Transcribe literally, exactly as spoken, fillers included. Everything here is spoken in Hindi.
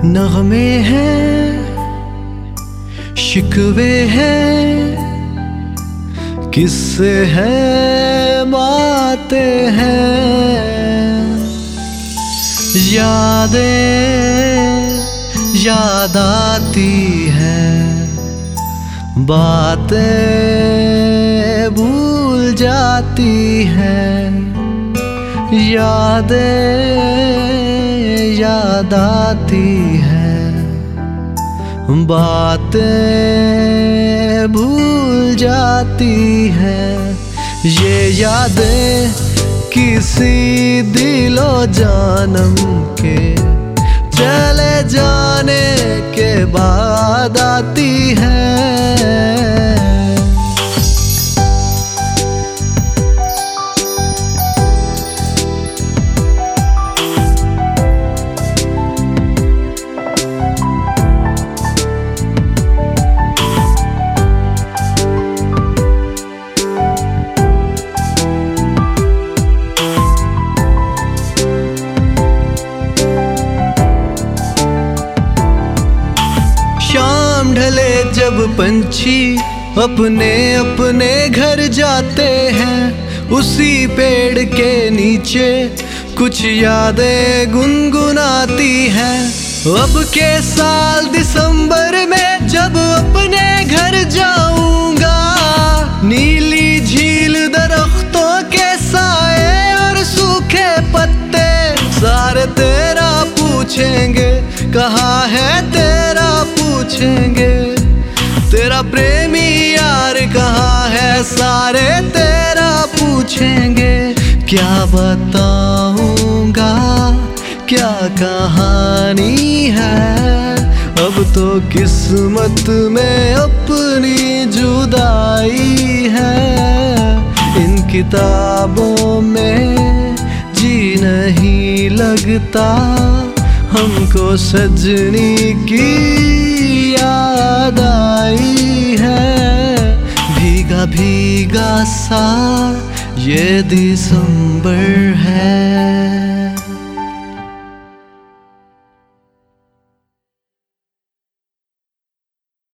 नगमे हैं, शिकवे हैं, किस्से हैं, बातें हैं, यादें याद आती हैं, बातें भूल जाती हैं, यादें याद आती हैं, बातें भूल जाती हैं। ये यादें किसी दिलो जानम के चले जाने के बाद आती हैं। ढले जब पंछी अपने अपने घर जाते हैं, उसी पेड़ के नीचे कुछ यादें गुनगुनाती हैं। अब के साल दिसंबर में जब अपने घर जाऊंगा, नीली झील, दरख्तों के साए और सूखे पत्ते सारे तेरा पूछेंगे, कहाँ है तेरा पूछेंगे, तेरा प्रेमी यार कहाँ है, सारे तेरा पूछेंगे। क्या बताऊंगा क्या कहानी है, अब तो किस्मत में अपनी जुदाई है। इन किताबों में जी नहीं लगता, हमको सजनी की याद आई है। भीगा भीगा सा ये दिसंबर है।